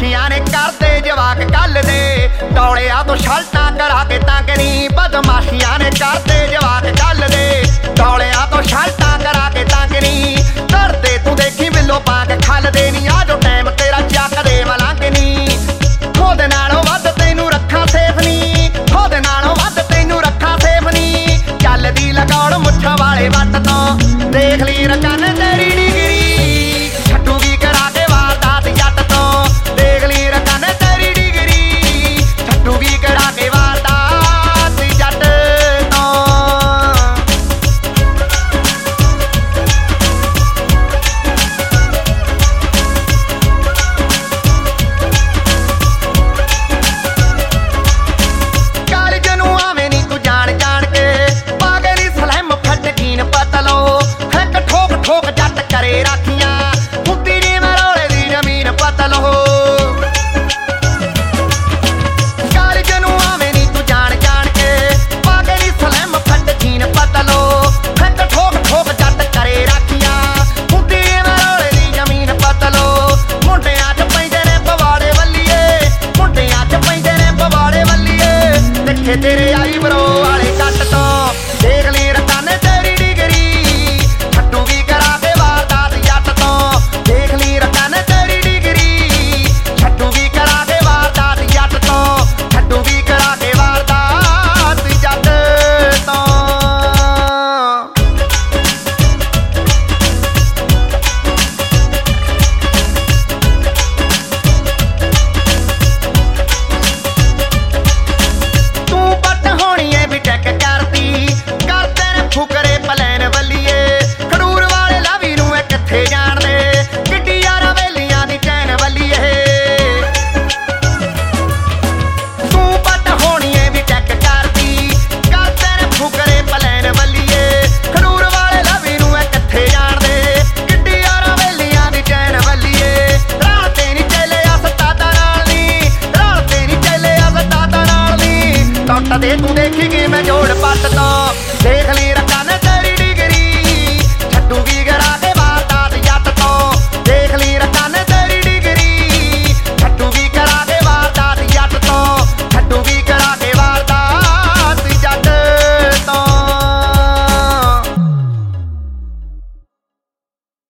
ਬਦਮਾਸ਼ੀਆਂ ਨੇ ਕਰਦੇ ਜਵਾਕ ਕੱਲ ਦੇ ਡੌਲਿਆਂ ਤੋਂ ਸ਼ਲਟਾਂ ਕਰਾ ਕੇ ਤੰਗ ਨੀ ਬਦਮਾਸ਼ੀਆਂ ਨੇ ਕਰਦੇ ਜਵਾਕ ਕੱਲ ਦੇ ਡੌਲਿਆਂ ਤੋਂ ਸ਼ਲਟਾਂ ਕਰਾ ਕੇ ਤੰਗ ਨੀ ਧਰਦੇ ਤੂੰ ਦੇਖੀ ਬਿੱਲੋ ਪਾ ਕੇ ਖੱਲਦੇ ਨੀ ਆ ਜੋ ਟਾਈਮ ਤੇਰਾ ਚੱਕਦੇ ਮਲੰਗ ਨੀ ਉਹਦੇ ਨਾਲੋਂ ਵੱਧ ਤੈਨੂੰ ਰੱਖਾਂ ਸੇਫ ਨੀ ਉਹਦੇ ਨਾਲੋਂ ਵੱਧ ਤੈਨੂੰ ਰੱਖਾਂ ਸੇਫ ਨੀ ਚੱਲਦੀ ਲਗਾਉਣ ਮੁੱਛਾਂ ਵਾਲੇ ਵੱਟ ਤੋਂ ਦੇਖ ਲਈ ਰਕਨ ਤੇਰੀ ਡਿਗਰੀ ਛੱਡੂਗੀ ਕਰਾ ਕੇ ਵਾਰਦਾਤ ਜੱਟ ਤੋਂ ਦੇਖ ਲਈ ਰਕਨ ਤੇਰੀ ਡਿਗਰੀ ਛੱਡੂਗੀ ਕਰਾ ਕੇ ਵਾਰਦਾਤ ਜੱਟ ਤੋਂ ਕਾਲਜ ਨੂੰ ਆਵੇਂ ਨੀ ਤੂੰ ਜਾਣ ਜਾਣ ਕੇ ਪਾਗੇ ਨੀ ਸਲੈਮ ਫੱਟ ਕੀਨ ਪਤਲੋ ਇੱਕ ਠੋਕ ਠੋਕ ਜੱਟ ਕਰੇ ਰਾਖੀਆਂ ਹੁੰਦੀ ਨੀ ਮਰੋਲੇ ਦੀ ਜ਼ਮੀਨ ਪਤਲੋ ਕਾਲਜ ਨੂੰ ਆਵੇਂ ਨੀ ਤੂੰ ਜਾਣ ਜਾਣ ਕੇ ਪਾਗੇ ਨੀ ਸਲੈਮ ਫੱਟ ਕੀਨ ਪਤਲੋ ਇੱਕ ਠੋਕ ਠੋਕ ਜੱਟ ਕਰੇ ਰਾਖੀਆਂ ਹੁੰਦੀ ਨੀ ਮਰੋਲੇ ਦੀ ਜ਼ਮੀਨ ਪਤਲੋ ਮੁੰਡਿਆਂ 'ਚ ਪੈਂਦੇ ਨੇ ਪਵਾੜੇ ਵੱਲੀਏ ਮੁੰਡਿਆਂ 'ਚ ਪੈਂਦੇ ਨੇ ਪਵਾੜੇ ਵੱਲੀਏ ਦੇਖੇ ਤੇਰੇ ਆਈ ਬਰੋ